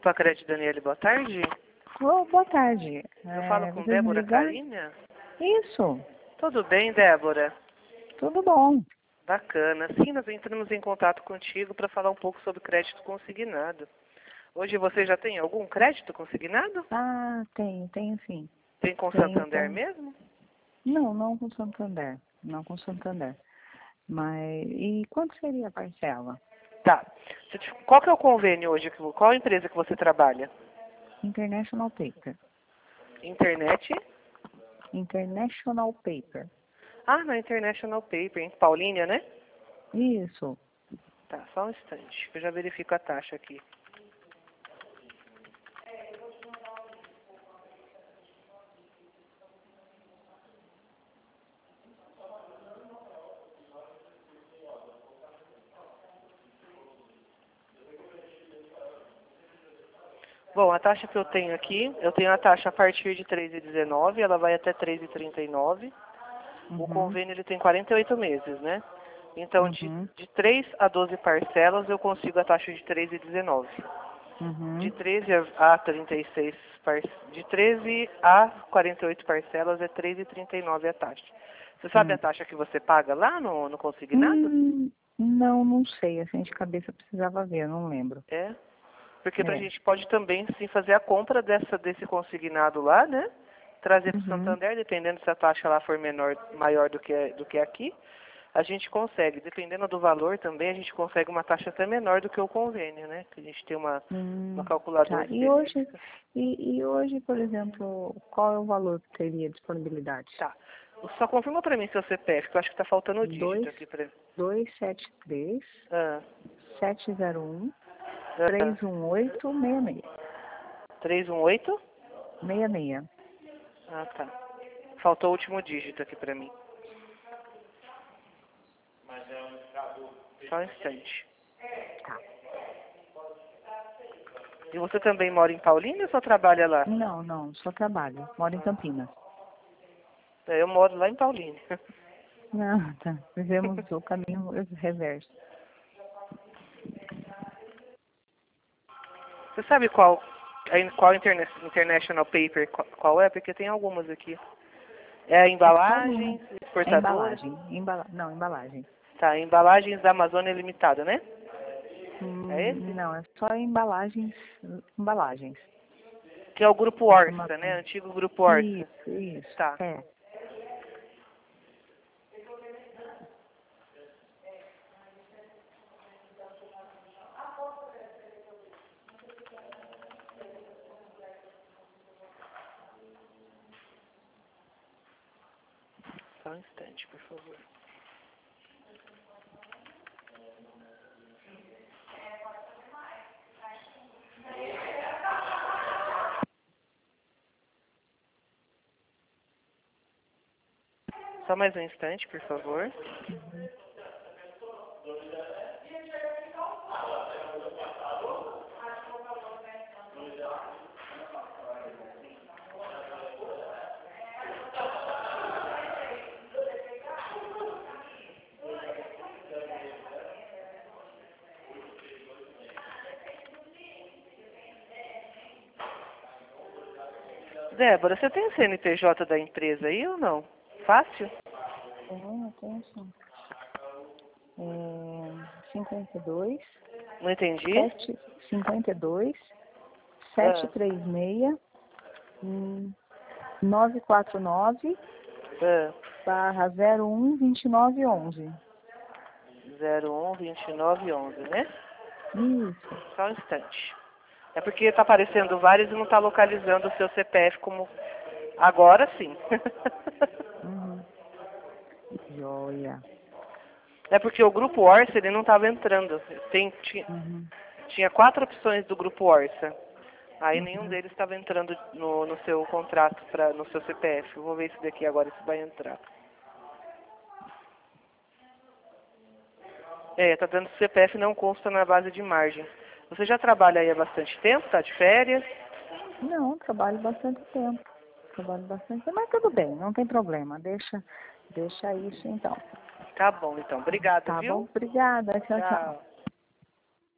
Grupo Acred Daniele, boa tarde. Oh, boa tarde. Eu falo com vocês Débora me ligaram? Carinha? Isso, Tudo bem, Débora? tudo bom. Bacana. Sim, nós entramos em contato contigo para falar um pouco sobre crédito consignado. Hoje você já tem algum crédito consignado? Ah, tenho sim. Tem com Tenho, Santander mesmo? Não com Santander. Não com Santander. Mas, e quanto seria a parcela? Tá. Qual que é o convênio hoje? Qual a empresa que você trabalha? International Paper. Internet? International Paper. Ah, na International Paper, em Paulínia, né? Isso. Tá, só um instante, que eu já verifico a taxa aqui. Bom, a taxa que eu tenho aqui, eu tenho a taxa a partir de 3,19, ela vai até 3,39. O convênio ele tem 48 meses, né? Então, de 3 a 12 parcelas, eu consigo a taxa de 3,19. De 13 a 36, de 13 a 48 parcelas é 3,39 a taxa. Você sabe a taxa que você paga lá no consignado? Não sei. Assim, de cabeça precisava ver, eu não lembro. É? Porque a É. gente pode também, sim, fazer a compra desse consignado lá, né? Trazer para o Santander, dependendo se a taxa lá for maior do que aqui. A gente consegue, dependendo do valor também, a gente consegue uma taxa até menor do que o convênio, né? Que a gente tem uma calculadora Tá. específica. E hoje, por exemplo, qual é o valor que teria disponibilidade? Tá. Só confirma para mim seu CPF, que eu acho que está faltando o dígito aqui para... 273 Ah, 701 ah, 318 66. 318? 66. Ah, tá. Faltou o último dígito aqui para mim. Só um instante. Tá. E você também mora em Paulínia ou só trabalha lá? Não, só trabalho. Moro em Campinas. Eu moro lá em Paulínia. Não, tá. Fizemos o caminho reverso. Você sabe qual International Paper, qual é? Porque tem algumas aqui. É a embalagens, É exportadora? embalagem. Não, embalagem. Tá, embalagens da Amazônia Limitada, né? É esse? Não, é só embalagens. Embalagens. Que é o Grupo Orsa, né? Antigo Grupo Orsa. Isso. Tá. É. Só um instante, por favor. Só mais um instante, por favor. Débora, você tem o CNPJ da empresa aí ou não? Fácil? Tem sim. 52 Não entendi. 52 Ah, 736 949 ah, barra 012911. 012911, né? Isso. Só um instante. É porque está aparecendo vários e não está localizando o seu CPF como... Agora sim. Joia. É porque o Grupo Orsa, ele não estava entrando. Tinha 4 opções do Grupo Orsa. Aí nenhum deles estava entrando no seu contrato, no seu CPF. Eu vou ver esse daqui agora, se vai entrar. Tá dando que CPF não consta na base de margem. Você já trabalha aí há bastante tempo? Está de férias? Não, trabalho bastante tempo. Mas tudo bem, não tem problema. Deixa isso então. Tá bom, então. Obrigado, Tá bom? viu? Obrigada. Tchau, tchau. Tchau.